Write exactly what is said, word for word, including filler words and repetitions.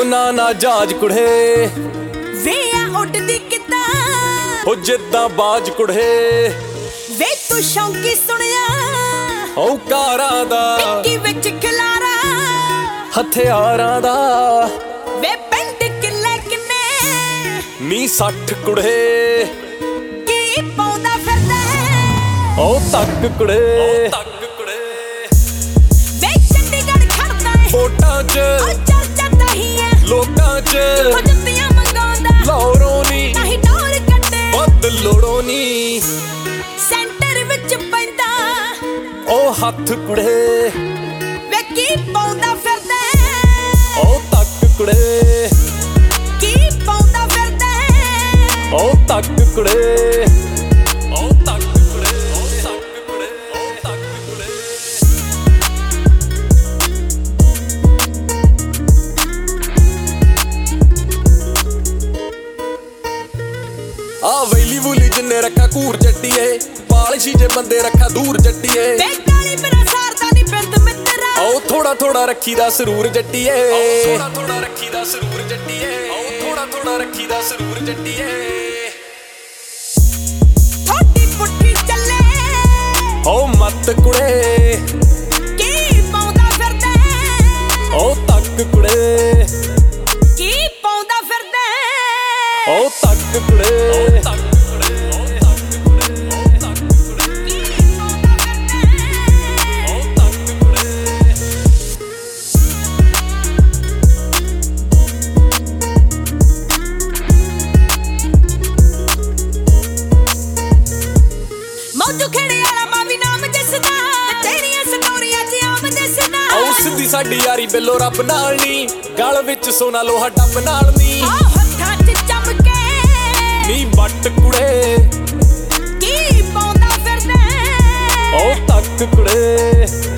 ਹੋ ਨਾ ਨਾ ਜਾਜ ਕੁੜੇ ਵੇ ਆ ਉੱਡਦੀ ਕਿੱਦਾਂ ਹੋ ਜਿੱਦਾਂ ਬਾਜ ਕੁੜੇ ਵੇ ਤੂੰ ਸ਼ੌਂਕੀ ਸੁਣਿਆ ਓ ਕਾਰਾਂ ਦਾ ਟਿੱਕੀ ਵਿੱਚ ਖਿਲਾਰਾ ਹਥਿਆਰਾਂ ਦਾ ਵੇ ਪਿੰਡ ਕਿੱਲੇ ਕਿੰਨੇ ਨੀ ਸੱਠ ਕੁੜੇ ਕੀ ਪਾਉਂਦਾ ਫਿਰਦਾ ਓ ਤੱਕ ਕੁੜੇ ਓ ਤੱਕ ਕੁੜੇ ਵੇ ਚੰਡੀਗੜ੍ਹ ਖੜਦਾ ਏ ਵੋਟਾਂ 'ਚ ਓ ਚਰਚਾ ਨਹੀਂ ਏ ਲੋਕਾਂ 'ਚ ਹੋ ਜੁੱਤੀਆਂ ਮੰਗਾਉਂਦਾ ਲੋੜੋਂ ਨੀ ਨਹੀਂ ਡੋਰ ਕੱਢੇ ਵੱਧ ਲੋੜੋਂ ਨੀ ਸੈਂਟਰ ਵਿੱਚ ਪੈਂਦਾ ਓ ਹੱਥ ਕੁੜੇ ਵੇ ਕੀ ਪਾਉਂਦਾ ਫਿਰਦਾ ਓ ਤੱਕ ਕੁੜੇ ਕੀ ਪਾਉਂਦਾ ਫਿਰਦਾ ਓ ਤੱਕ ਕੁੜੇ ਓ ਤੱਕ ਕੁੜੇ ਓ ਤੱਕ ਕੁੜੇ ਓ ਤੱਕ ਕੁੜੇ ਆ ਵੈਲੀ ਵੂਲੀ ਜਿੰਨੇ ਰੱਖਾ ਘੂਰ ਜੱਟੀਏ ਪਾਲਿਸ਼ੀ ਜੇ ਬੰਦੇ ਰੱਖਾ ਦੂਰ ਜੱਟੀਏ ਵੇ ਕਾਲੀ ਮੇਰਾ ਸਾਰਦਾ ਨੀ ਬਿੰਦ ਮਿੱਤਰਾ ਓ ਥੋੜਾ ਥੋੜਾ ਰੱਖੀ ਦਾ ਸਰੂਰ ਜੱਟੀਏ ਥੋੜਾ ਥੋੜਾ ਰੱਖੀ ਦਾ ਸਰੂਰ ਜੱਟੀਏ ਓ ਥੋੜਾ ਥੋੜਾ ਰੱਖੀ ਦਾ ਸਰੂਰ ਜੱਟੀਏ ਥੋੜੀ ਪੁੱਠੀ ਚੱਲੇ ਓ ਮੱਤ ਕੁੜੇ ਕੀ ਪਾਉਂਦਾ ਫਿਰਦਾ ਓ ਤੱਕ ਕੁੜੇ ਕੀ ਪਾਉਂਦਾ ਫਿਰਦਾ ਓ ਤੱਕ ਕੁੜੇ ਓ ਤੱਕ ਕੁੜੇ ਓ ਤੱਕ ਕੁੜੇ ਓ ਤੱਕ ਕੁੜੇ ਕੀ ਪਾਉਂਦਾ ਫਿਰਦਾ ਓ ਤੱਕ ਕੁੜੇ ਮੌਜੂ ਖੇੜੇ ਵਾਲਾ ਮਾਂ ਵੀ ਨਾਮ ਜਸਦਾ ਤੇਰੀਆਂ ਸਟੋਰੀਆਂ 'ਚ ਆਮ ਦਿਸਦਾ ਓ ਸਿੱਧੀ ਸਾਡੀ ਯਾਰੀ ਬਿੱਲੋ ਰੱਬ ਨਾਲ ਨੀ ਗਲ ਵਿੱਚ ਸੋਨਾ ਲੋਹਾ ਡੱਬ ਨਾਲ ਨੀ ਆ ਹੱਥਾਂ 'ਚ ਚਮਕੇ ਨੀ ਬੱਟ ਕੁੜੇ ਕੀ ਪਾਉਂਦਾ ਫਿਰਦਾ ਓ ਤੱਕ ਕੁੜੇ